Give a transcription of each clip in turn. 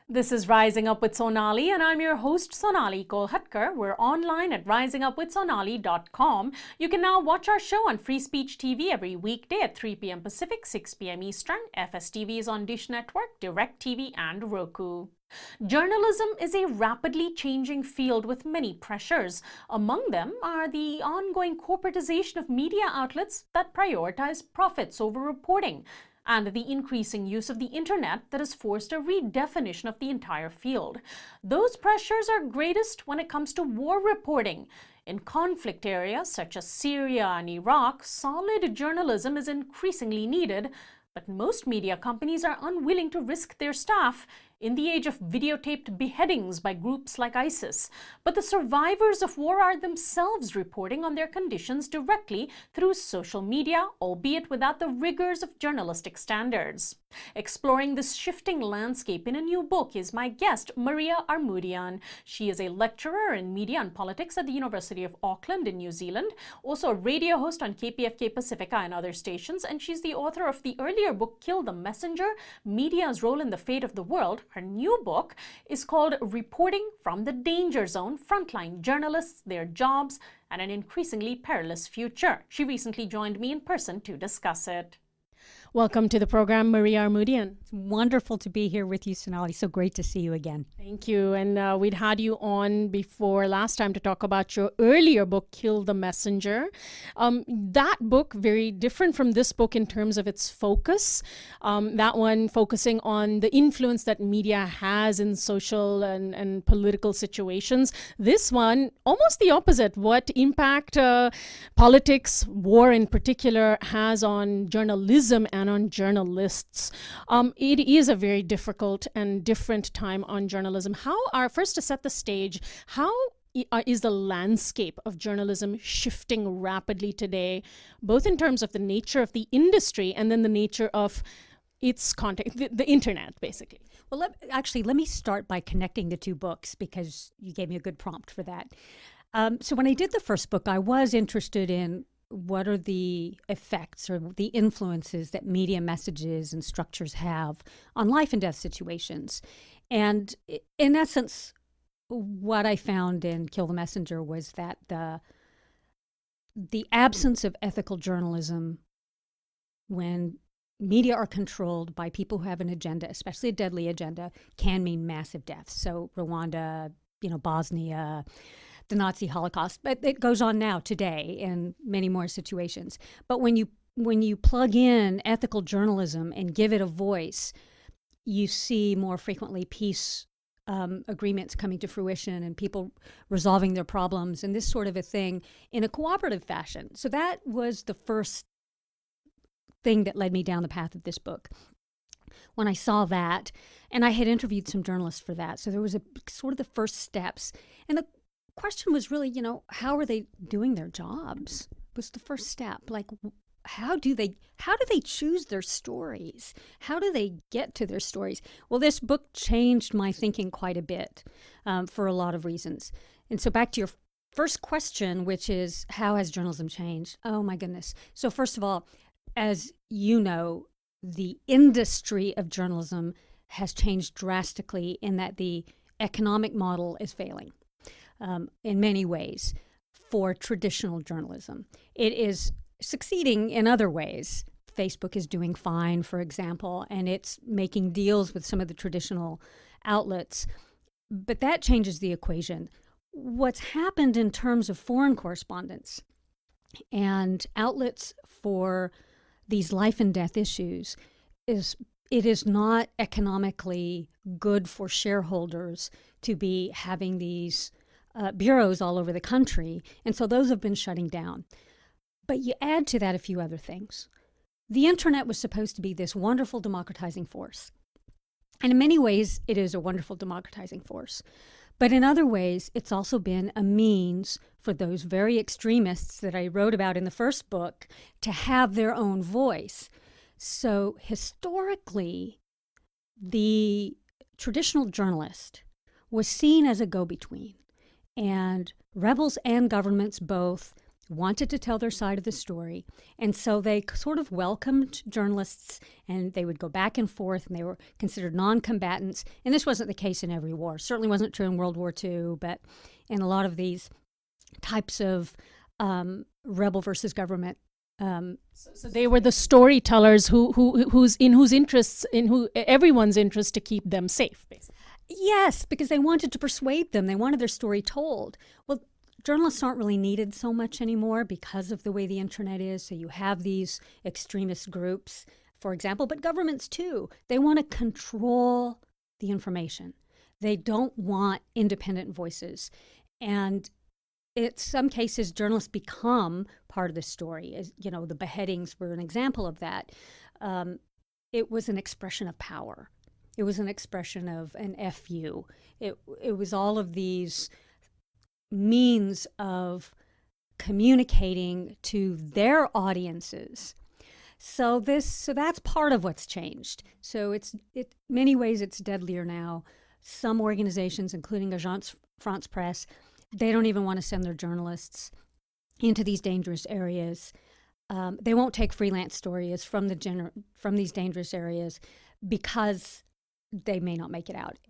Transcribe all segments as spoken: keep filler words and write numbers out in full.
This is Rising Up with Sonali, and I'm your host, Sonali Kolhatkar. We're online at rising up with sonali dot com. You can now watch our show on Free Speech T V every weekday at three p.m. Pacific, six p.m. Eastern. F S T V is on Dish Network, DirecTV, and Roku. Journalism is a rapidly changing field with many pressures. Among them are the ongoing corporatization of media outlets that prioritize profits over reporting, and the increasing use of the internet that has forced a redefinition of the entire field. Those pressures are greatest when it comes to war reporting. In conflict areas such as Syria and Iraq, solid journalism is increasingly needed, but most media companies are unwilling to risk their staff in the age of videotaped beheadings by groups like ISIS. But the survivors of war are themselves reporting on their conditions directly through social media, albeit without the rigors of journalistic standards. Exploring this shifting landscape in a new book is my guest, Maria Armoudian. She is a lecturer in media and politics at the University of Auckland in New Zealand, also a radio host on K P F K Pacifica and other stations, and she's the author of the earlier book, Kill the Messenger, Media's Role in the Fate of the World. Her new book is called Reporting from the Danger Zone, Frontline Journalists, Their Jobs, and an Increasingly Perilous Future. She recently joined me in person to discuss it. Welcome to the program, Maria Armoudian. It's wonderful to be here with you, Sonali. So great to see you again. Thank you. And uh, we'd had you on before last time to talk about your earlier book, Kill the Messenger. Um, that book, very different from this book in terms of its focus. Um, that one focusing on the influence that media has in social and, and political situations. This one, almost the opposite. What impact uh, politics, war in particular, has on journalism and on journalists. Um, it is a very difficult and different time on journalism. How are, first to set the stage, how is the landscape of journalism shifting rapidly today, both in terms of the nature of the industry and then the nature of its content, the, the internet, basically? Well, let, actually, let me start by connecting the two books because you gave me a good prompt for that. Um, so when I did the first book, I was interested in what are the effects or the influences that media messages and structures have on life and death situations. And in essence, what I found in Kill the Messenger was that the, the absence of ethical journalism when media are controlled by people who have an agenda, especially a deadly agenda, can mean massive deaths. So Rwanda, you know, Bosnia, the Nazi Holocaust, but it goes on now today in many more situations. But when you when you plug in ethical journalism and give it a voice, you see more frequently peace um, agreements coming to fruition and people resolving their problems and this sort of a thing in a cooperative fashion. So that was the first thing that led me down the path of this book. When I saw that, and I had interviewed some journalists for that, so there was a sort of the first steps. And the question was really, you know, how are they doing their jobs? Was the first step. Like, how do they how do they choose their stories? How do they get to their stories? Well, this book changed my thinking quite a bit um, for a lot of reasons. And so back to your first question, which is, how has journalism changed? Oh, my goodness. So first of all, as you know, the industry of journalism has changed drastically in that the economic model is failing. Um, in many ways for traditional journalism. It is succeeding in other ways. Facebook is doing fine, for example, and it's making deals with some of the traditional outlets. But that changes the equation. What's happened in terms of foreign correspondence and outlets for these life and death issues is it is not economically good for shareholders to be having these Uh, bureaus all over the country, and so those have been shutting down. But you add to that a few other things. The internet was supposed to be this wonderful democratizing force, and in many ways it is a wonderful democratizing force. But in other ways, it's also been a means for those very extremists that I wrote about in the first book to have their own voice. So historically, the traditional journalist was seen as a go-between. And rebels and governments both wanted to tell their side of the story. And so they sort of welcomed journalists, and they would go back and forth, and they were considered non-combatants. And this wasn't the case in every war. Certainly wasn't true in World War Two, but in a lot of these types of um, rebel versus government. Um, so, so they were the storytellers who, who, who's in whose interests, in who everyone's interest to keep them safe, basically. Yes, because they wanted to persuade them. They wanted their story told. Well, journalists aren't really needed so much anymore because of the way the internet is. So you have these extremist groups, for example, but governments too. They want to control the information. They don't want independent voices. And in some cases, journalists become part of the story. As, you know, the beheadings were an example of that. Um, it was an expression of power. It was an expression of an F U. It, it was all of these means of communicating to their audiences. So this, so that's part of what's changed. So it's, it, many ways it's deadlier now. Some organizations, including Agence France Presse, they don't even want to send their journalists into these dangerous areas. Um, they won't take freelance stories from the gener- from these dangerous areas because they may not make it out.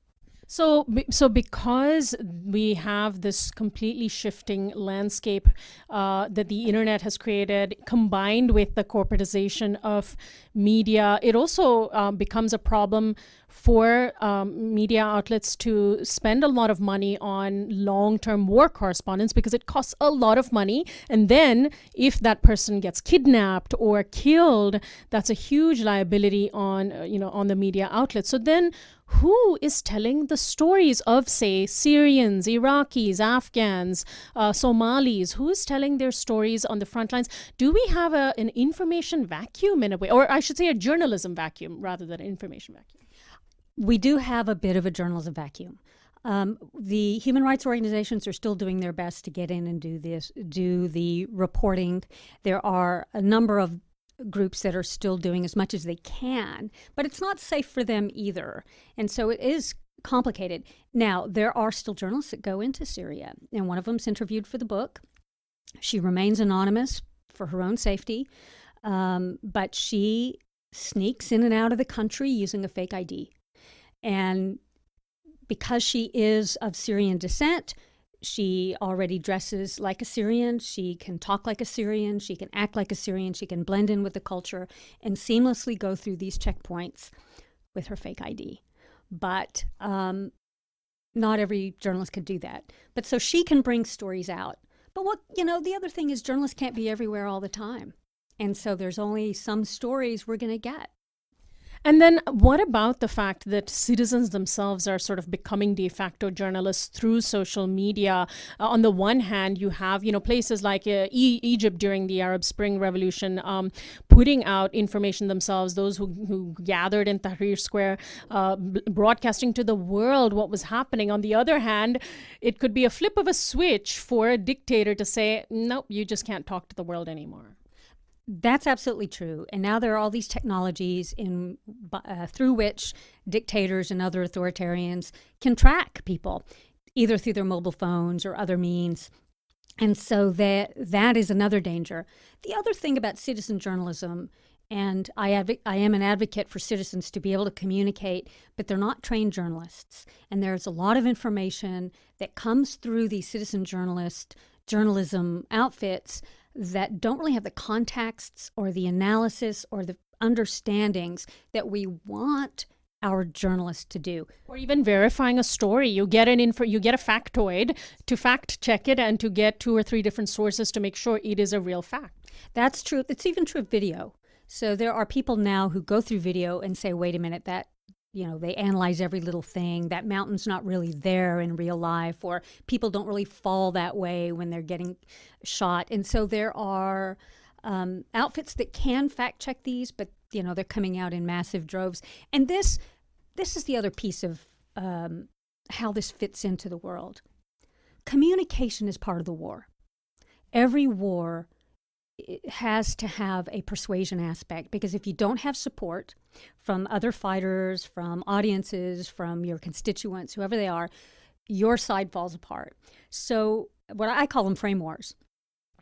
So, so because we have this completely shifting landscape uh, that the internet has created, combined with the corporatization of media, it also um, becomes a problem for um, media outlets to spend a lot of money on long-term war correspondence because it costs a lot of money. And then if that person gets kidnapped or killed, that's a huge liability on, uh, you know, on the media outlet. So then who is telling the stories of, say, Syrians, Iraqis, Afghans, uh, Somalis? Who is telling their stories on the front lines? Do we have a, an information vacuum in a way? Or I should say a journalism vacuum rather than an information vacuum. We do have a bit of a journalism vacuum. Um, the human rights organizations are still doing their best to get in and do this, do the reporting. There are a number of groups that are still doing as much as they can, but it's not safe for them either. And so it is complicated. Now, there are still journalists that go into Syria, and one of them's interviewed for the book. She remains anonymous for her own safety, um, but she sneaks in and out of the country using a fake I D. And because she is of Syrian descent, she already dresses like a Syrian. She can talk like a Syrian. She can act like a Syrian. She can blend in with the culture and seamlessly go through these checkpoints with her fake I D. But um, not every journalist can do that. But so she can bring stories out. But what, you know, the other thing is journalists can't be everywhere all the time. And so there's only some stories we're going to get. And then what about the fact that citizens themselves are sort of becoming de facto journalists through social media? Uh, on the one hand, you have, you know, places like uh, e- Egypt during the Arab Spring Revolution um, putting out information themselves, those who, who gathered in Tahrir Square, uh, b- broadcasting to the world what was happening. On the other hand, it could be a flip of a switch for a dictator to say, nope, you just can't talk to the world anymore. That's absolutely true. And now there are all these technologies in uh, through which dictators and other authoritarians can track people, either through their mobile phones or other means. And so that that is another danger. The other thing about citizen journalism, and I, adv- I am an advocate for citizens to be able to communicate, but they're not trained journalists. And there's a lot of information that comes through these citizen journalist journalism outfits that don't really have the contexts or the analysis or the understandings that we want our journalists to do. Or even verifying a story. You get an info, you get a factoid to fact check it and to get two or three different sources to make sure it is a real fact. That's true. It's even true of video. So there are people now who go through video and say, wait a minute, that, you know, they analyze every little thing. That mountain's not really there in real life, or people don't really fall that way when they're getting shot. And so there are um, outfits that can fact check these, but, you know, they're coming out in massive droves. And this, this is the other piece of um, how this fits into the world. Communication is part of the war. Every war it has to have a persuasion aspect, because if you don't have support from other fighters, from audiences, from your constituents, whoever they are, your side falls apart. So what I call them frame wars.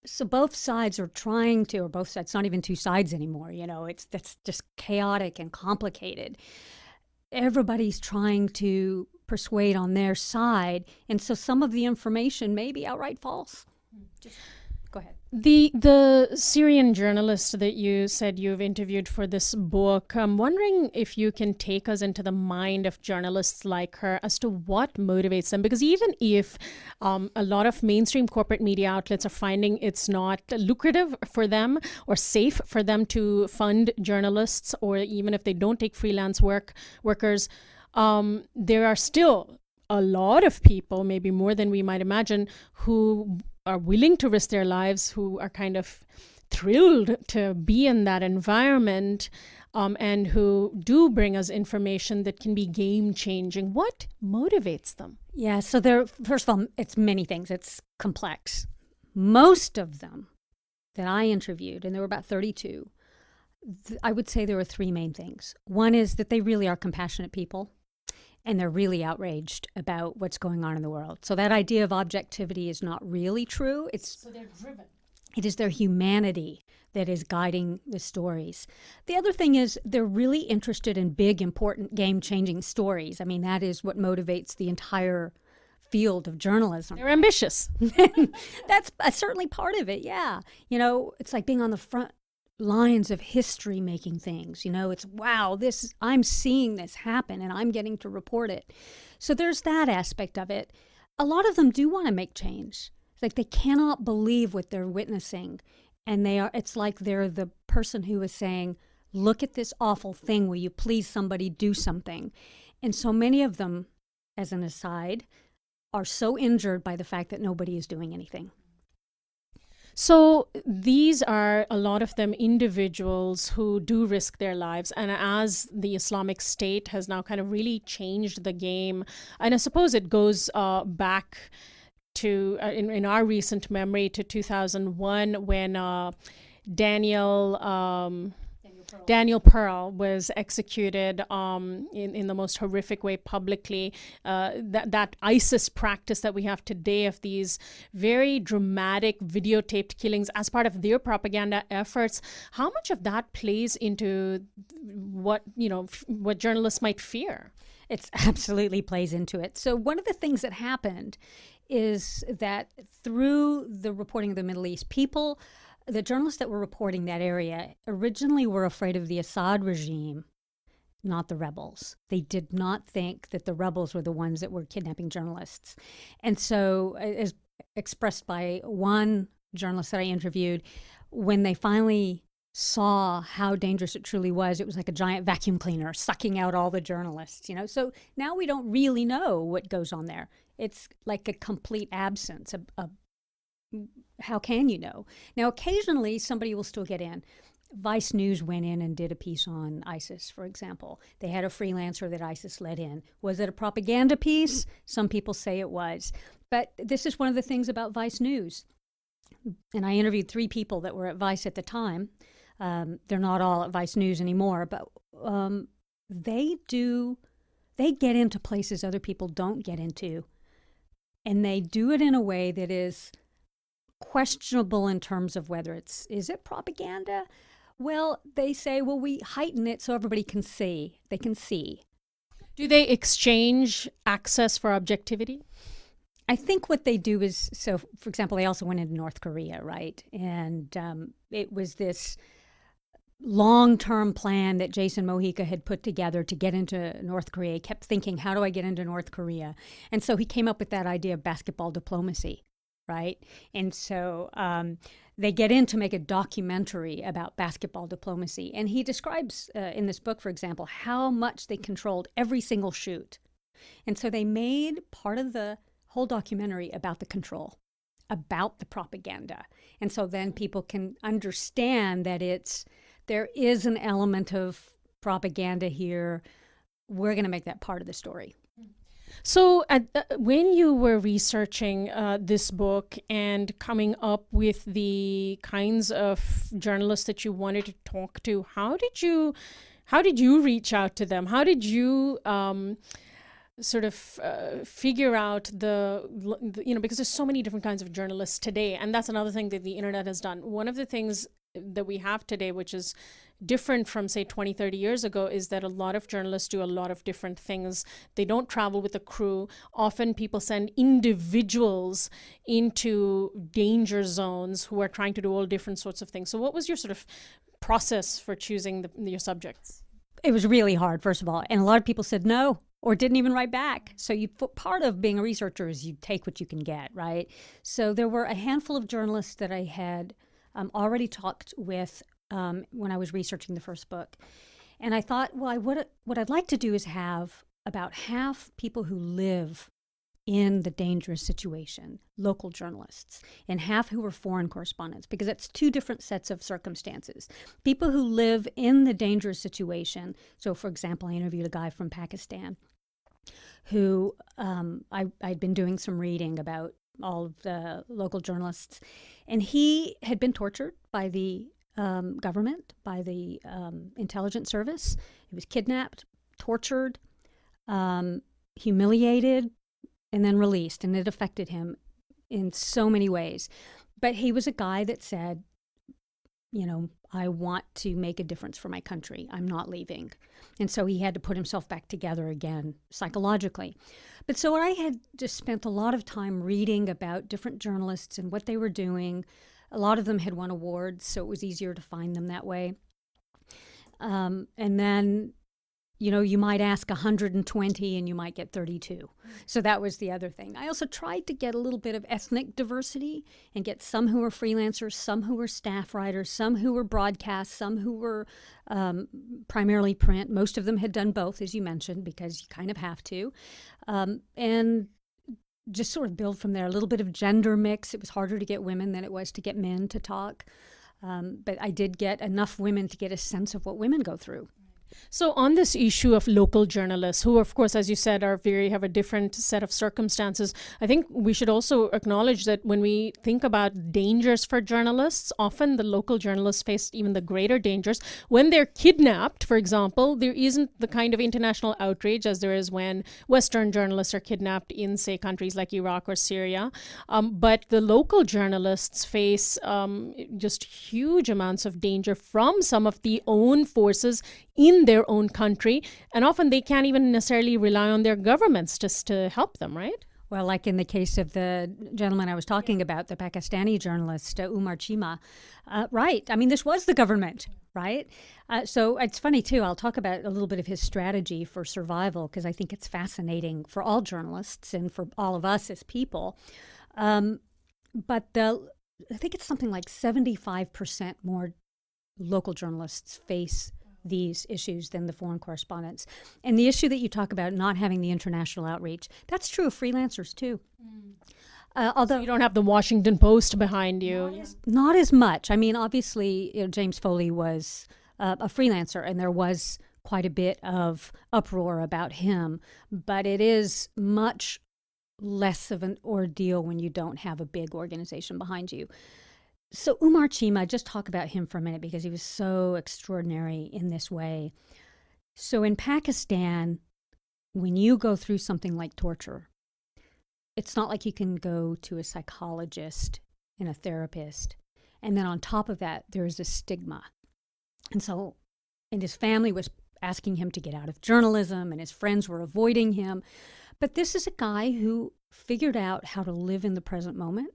So both sides are trying to, or both sides, it's not even two sides anymore, you know, it's that's just chaotic and complicated. Everybody's trying to persuade on their side, and so some of the information may be outright false. Just go ahead. The the Syrian journalist that you said you've interviewed for this book, I'm wondering if you can take us into the mind of journalists like her as to what motivates them. Because even if um, a lot of mainstream corporate media outlets are finding it's not lucrative for them or safe for them to fund journalists, or even if they don't take freelance work workers, um, there are still a lot of people, maybe more than we might imagine, who are willing to risk their lives, who are kind of thrilled to be in that environment, um, and who do bring us information that can be game-changing. What motivates them? Yeah, so there, first of all, it's many things. It's complex. Most of them that I interviewed, and there were about thirty-two, th- I would say there were three main things. One is that they really are compassionate people, and they're really outraged about what's going on in the world. So that idea of objectivity is not really true. It's So they're driven. It is their humanity that is guiding the stories. The other thing is they're really interested in big, important, game-changing stories. I mean, that is what motivates the entire field of journalism. They're ambitious. That's uh, certainly part of it, yeah. You know, it's like being on the front lines of history making things. You know, it's, wow, this, I'm seeing this happen and I'm getting to report it. So there's that aspect of it. A lot of them do want to make change. It's like they cannot believe what they're witnessing. And they are, it's like they're the person who is saying, look at this awful thing. Will you please somebody do something? And so many of them, as an aside, are so injured by the fact that nobody is doing anything. So these are, a lot of them, individuals who do risk their lives. And as the Islamic State has now kind of really changed the game, and I suppose it goes uh, back to, uh, in, in our recent memory, to two thousand one, when uh, Daniel... Um, Daniel Pearl was executed um, in, in the most horrific way publicly. Uh, that, that ISIS practice that we have today of these very dramatic videotaped killings as part of their propaganda efforts, how much of that plays into what, you know, f- what journalists might fear? It absolutely plays into it. So one of the things that happened is that through the reporting of the Middle East, people... the journalists that were reporting that area originally were afraid of the Assad regime, not the rebels. They did not think that the rebels were the ones that were kidnapping journalists. And so, as expressed by one journalist that I interviewed, when they finally saw how dangerous it truly was, it was like a giant vacuum cleaner sucking out all the journalists, you know? So now we don't really know what goes on there. It's like a complete absence, a, a how can you know? Now, occasionally somebody will still get in. Vice News went in and did a piece on ISIS, for example. They had a freelancer that ISIS let in. Was it a propaganda piece? Some people say it was. But this is one of the things about Vice News. And I interviewed three people that were at Vice at the time. Um, they're not all at Vice News anymore, but um, they do, they get into places other people don't get into. And they do it in a way that is questionable in terms of whether it's, is it propaganda? Well, they say, well, we heighten it so everybody can see. They can see. Do they exchange access for objectivity? I think what they do is, so for example, they also went into North Korea, right? And um, it was this long-term plan that Jason Mojica had put together to get into North Korea. He kept thinking, how do I get into North Korea? And so he came up with that idea of basketball diplomacy. Right? And so um, they get in to make a documentary about basketball diplomacy. And he describes uh, in this book, for example, how much they controlled every single shoot. And so they made part of the whole documentary about the control, about the propaganda. And so then people can understand that it's, there is an element of propaganda here. We're going to make that part of the story. So uh, when you were researching uh, this book and coming up with the kinds of journalists that you wanted to talk to, how did you how did you reach out to them? How did you um, sort of uh, figure out the, the, you know, because there's so many different kinds of journalists today. And that's another thing that the internet has done. One of the things that we have today, which is different from, say, twenty, thirty years ago, is that a lot of journalists do a lot of different things. They don't travel with a crew. Often people send individuals into danger zones who are trying to do all different sorts of things. So what was your sort of process for choosing the, your subjects? It was really hard, first of all. And a lot of people said no or didn't even write back. So you part of being a researcher is you take what you can get, right? So there were a handful of journalists that I had um, already talked with um, when I was researching the first book. And I thought, well, I would, what I'd like to do is have about half people who live in the dangerous situation, local journalists, and half who were foreign correspondents, because that's two different sets of circumstances. People who live in the dangerous situation. So, for example, I interviewed a guy from Pakistan who um, I, I'd been doing some reading about all of the local journalists, and he had been tortured by the um, government, by the um, intelligence service. He was kidnapped, tortured, um, humiliated, and then released, and it affected him in so many ways. But he was a guy that said, you know, I want to make a difference for my country. I'm not leaving. And so he had to put himself back together again psychologically. But so I had just spent a lot of time reading about different journalists and what they were doing. A lot of them had won awards, so it was easier to find them that way. Um, and then you know, you might ask one hundred twenty and you might get thirty-two. So that was the other thing. I also tried to get a little bit of ethnic diversity and get some who were freelancers, some who were staff writers, some who were broadcast, some who were um, primarily print. Most of them had done both, as you mentioned, because you kind of have to. Um, and just sort of build from there. A little bit of gender mix. It was harder to get women than it was to get men to talk. Um, but I did get enough women to get a sense of what women go through. So on this issue of local journalists, who of course, as you said, are very have a different set of circumstances, I think we should also acknowledge that when we think about dangers for journalists, often the local journalists face even the greater dangers. When they're kidnapped, for example, there isn't the kind of international outrage as there is when Western journalists are kidnapped in, say, countries like Iraq or Syria. Um, but the local journalists face um, just huge amounts of danger from some of the own forces in their own country, and often they can't even necessarily rely on their governments just to help them, right? Well, like in the case of the gentleman I was talking about, the Pakistani journalist, uh, Umar Chima, uh, right. I mean, this was the government, right? Uh, so it's funny, too. I'll talk about a little bit of his strategy for survival, because I think it's fascinating for all journalists and for all of us as people. Um, but the, I think it's something like seventy-five percent more local journalists face these issues than the foreign correspondents. And the issue that you talk about, not having the international outreach, that's true of freelancers too. Mm. Uh, although so you don't have the Washington Post behind you. Not, as, not as much. I mean, obviously, you know, James Foley was uh, a freelancer, and there was quite a bit of uproar about him. But it is much less of an ordeal when you don't have a big organization behind you. So Umar Chima, just talk about him for a minute because he was so extraordinary in this way. So in Pakistan, when you go through something like torture, it's not like you can go to a psychologist and a therapist. And then on top of that, there is a stigma. And so, and his family was asking him to get out of journalism, and his friends were avoiding him. But this is a guy who figured out how to live in the present moment.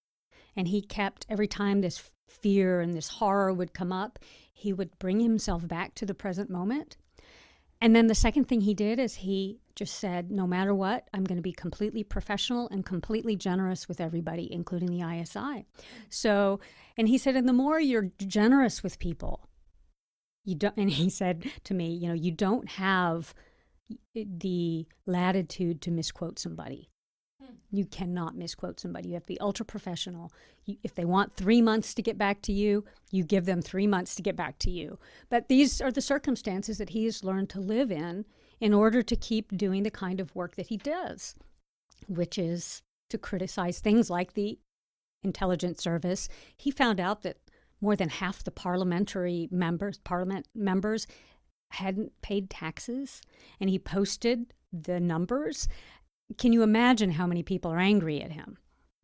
And he kept, every time this fear and this horror would come up, he would bring himself back to the present moment. And then the second thing he did is he just said, no matter what, I'm going to be completely professional and completely generous with everybody, including the I S I. So, and he said, and the more you're generous with people, you don't, and he said to me, you know, you don't have the latitude to misquote somebody. You cannot misquote somebody. You have to be ultra professional. You, if they want three months to get back to you, you give them three months to get back to you. But these are the circumstances that he has learned to live in in order to keep doing the kind of work that he does, which is to criticize things like the intelligence service. He found out that more than half the parliamentary members, parliament members hadn't paid taxes, and he posted the numbers, can you imagine how many people are angry at him?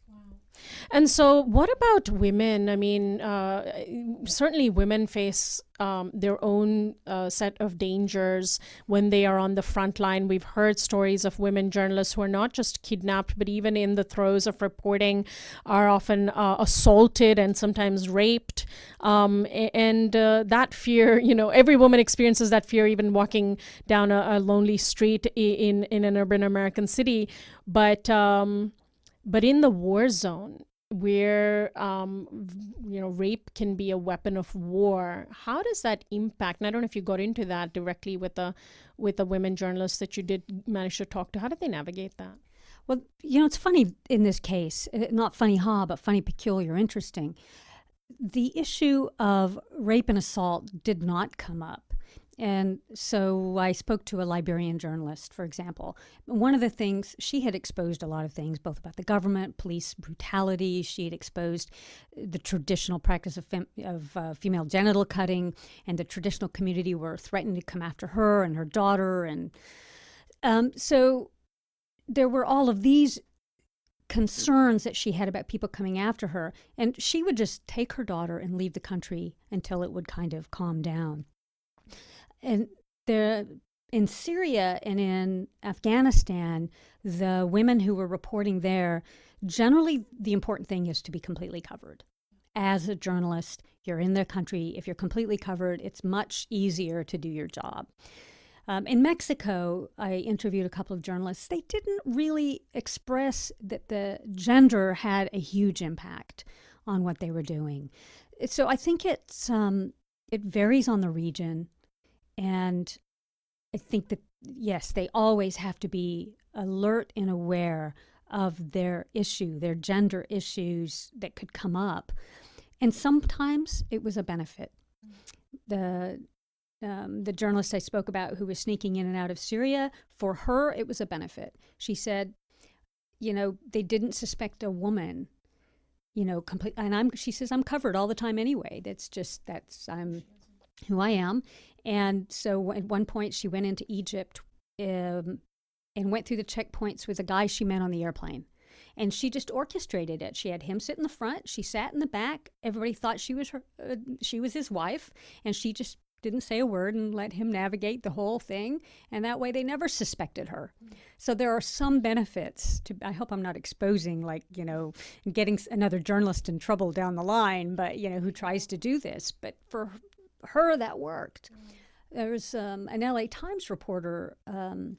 And so what about women? I mean, uh, certainly women face um, their own uh, set of dangers when they are on the front line. We've heard stories of women journalists who are not just kidnapped, but even in the throes of reporting are often uh, assaulted and sometimes raped. Um, and uh, that fear, you know, every woman experiences that fear, even walking down a, a lonely street in, in an urban American city. But... Um, But in the war zone, where um, you know rape can be a weapon of war, how does that impact? And I don't know if you got into that directly with the with the women journalists that you did manage to talk to. How did they navigate that? Well, you know, it's funny in this case, not funny ha, but funny, peculiar, interesting. The issue of rape and assault did not come up. And so I spoke to a Liberian journalist, for example. One of the things, she had exposed a lot of things, both about the government, police brutality. She had exposed the traditional practice of, fem- of uh, female genital cutting, and the traditional community were threatening to come after her and her daughter. And um, so there were all of these concerns that she had about people coming after her. And she would just take her daughter and leave the country until it would kind of calm down. And the, in Syria and in Afghanistan, the women who were reporting there, generally the important thing is to be completely covered. As a journalist, you're in the country. If you're completely covered, it's much easier to do your job. Um, in Mexico, I interviewed a couple of journalists. They didn't really express that the gender had a huge impact on what they were doing. So I think it's um, it varies on the region. And I think that, yes, they always have to be alert and aware of their issue, their gender issues that could come up. And sometimes it was a benefit. The um, the journalist I spoke about who was sneaking in and out of Syria, for her, it was a benefit. She said, you know, they didn't suspect a woman, you know, complete. And I'm, she says, I'm covered all the time anyway. That's just, that's, I'm who I am. And so at one point she went into Egypt um, and went through the checkpoints with a guy she met on the airplane. And she just orchestrated it. She had him sit in the front. She sat in the back. Everybody thought she was her, uh, she was his wife. And she just didn't say a word and let him navigate the whole thing. And that way they never suspected her. Mm. So there are some benefits to, I hope I'm not exposing, like, you know, getting another journalist in trouble down the line, but, you know, who tries to do this. But for her, that worked. Mm. There was um, an L A Times reporter, um,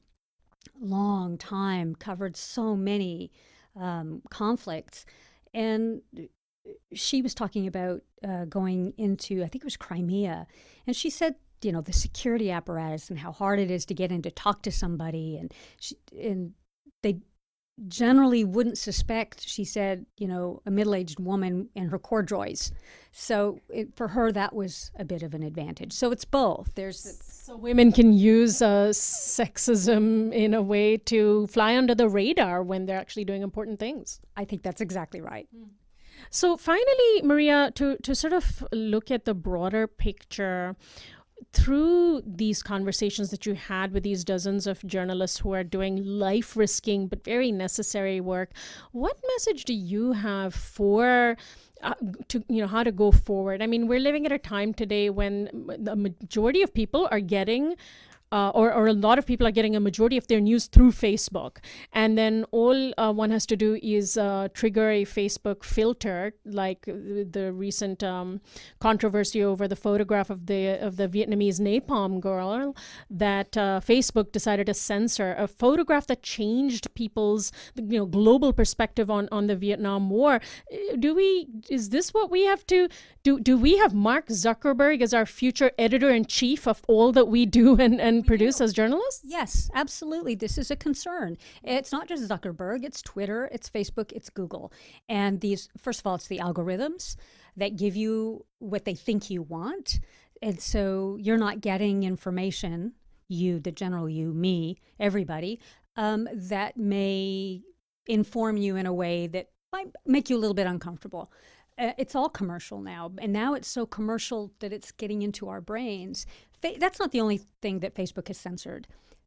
long time, covered so many um, conflicts. And she was talking about uh, going into, I think it was Crimea. And she said, you know, the security apparatus and how hard it is to get in to talk to somebody. And, she, and they generally wouldn't suspect, she said, you know, a middle-aged woman and her corduroys. So it, for her, that was a bit of an advantage. So it's both. There's so women can use uh, sexism in a way to fly under the radar when they're actually doing important things. I think that's exactly right. Mm. So finally, Maria, to, to sort of look at the broader picture, through these conversations that you had with these dozens of journalists who are doing life-risking but very necessary work, what message do you have for uh, to you know how to go forward? I mean, we're living at a time today when the majority of people are getting Uh, or, or a lot of people are getting a majority of their news through Facebook. And then all uh, one has to do is uh, trigger a Facebook filter, like the recent um, controversy over the photograph of the of the Vietnamese napalm girl that uh, Facebook decided to censor, a photograph that changed people's you know global perspective on, on the Vietnam War. Do we, is this what we have to do? Do we have Mark Zuckerberg as our future editor-in-chief of all that we do and, and produce as journalists? Yes, absolutely. This is a concern. It's not just Zuckerberg, it's Twitter, it's Facebook, it's Google. And these, first of all, it's the algorithms that give you what they think you want. And so you're not getting information, you, the general you, me, everybody, um, that may inform you in a way that might make you a little bit uncomfortable. Uh, it's all commercial now, and now it's so commercial that it's getting into our brains. Fa- that's not the only thing that Facebook has censored.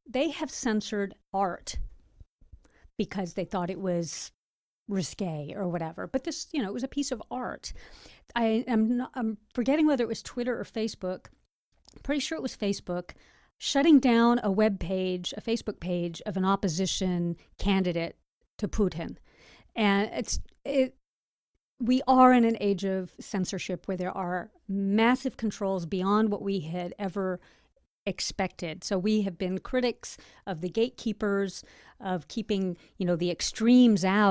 they have censored art because they thought it was risque or whatever. But this, you know, it was a piece of art. I am not, I'm forgetting whether it was Twitter or Facebook. Pretty sure it was Facebook, shutting down a web page, a Facebook page of an opposition candidate to Putin. And it's it. We are in an age of censorship where there are massive controls beyond what we had ever expected. So we have been critics of the gatekeepers, of keeping, you know, the extremes out.